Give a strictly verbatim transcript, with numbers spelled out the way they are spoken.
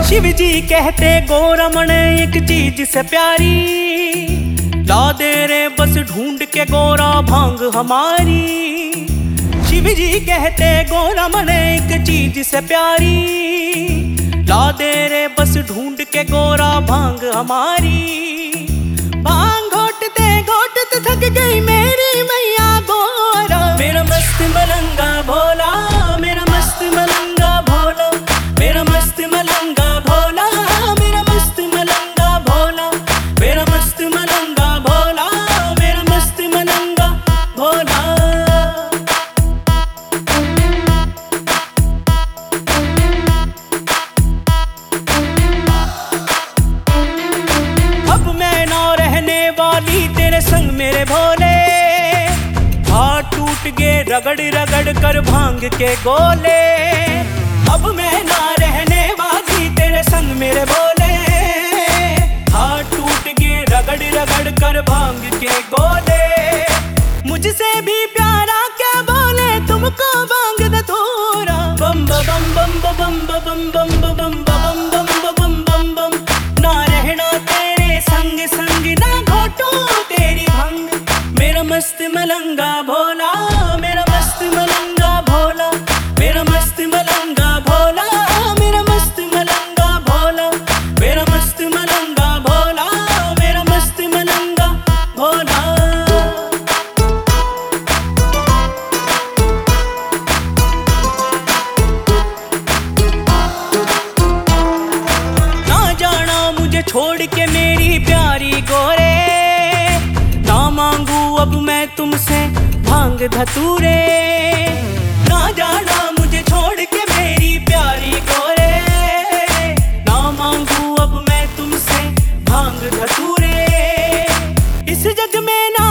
शिव जी कहते गोरमण एक चीज से प्यारी, ला दे रे बस ढूंढ के गोरा भांग हमारी। शिव जी कहते गोरमण एक चीज से प्यारी, ला दे रे बस ढूंढ के गोरा भांग हमारी। भांग घोटते घोटते थक गई मेरी मैया गोरा, मेरा मस्त मलंगा भोला, मेरा मस्त मलंगा भोला, मेरा मस्त मलंगा भोला, मेरा मस्त मलंगा भोला, मेरा मस्त मलंगा भोला, मेरा मस्त मलंगा भोला। अब मैं ना रहने वाली तेरे संग मेरे भोले, हाथ टूट गए रगड़ रगड़ कर भांग के गोले। अब मैं ना रहने वाली तेरे संग मेरे भोले, हाथ टूट गए रगड़ रगड़ कर भांग के गोले। मुझसे भी प्यारा क्या बोले तुमको भांग धतूरा, बम बम बम बम बम बम बम बम बम बम बम बम। ना रहना तेरे संग संग ना घोटो तेरी भंग, मेरा मस्त मलंगा भोला, मेरा मस्त मलंगा भोला, मेरा मस्त मलंगा भोला, मेरा मस्त मलंगा भोला, मेरा मस्त मलंगा भोला, मेरा मस्त मलंगा भोला। ना जाना मुझे छोड़ के मेरी प्यारी गोरे, ना मांगू अब मैं तुमसे भांग धतूरे। ना जाना मुझे छोड़ के मेरी प्यारी गोरे, ना मांगू अब मैं तुमसे भांग धतूरे। इस जग में ना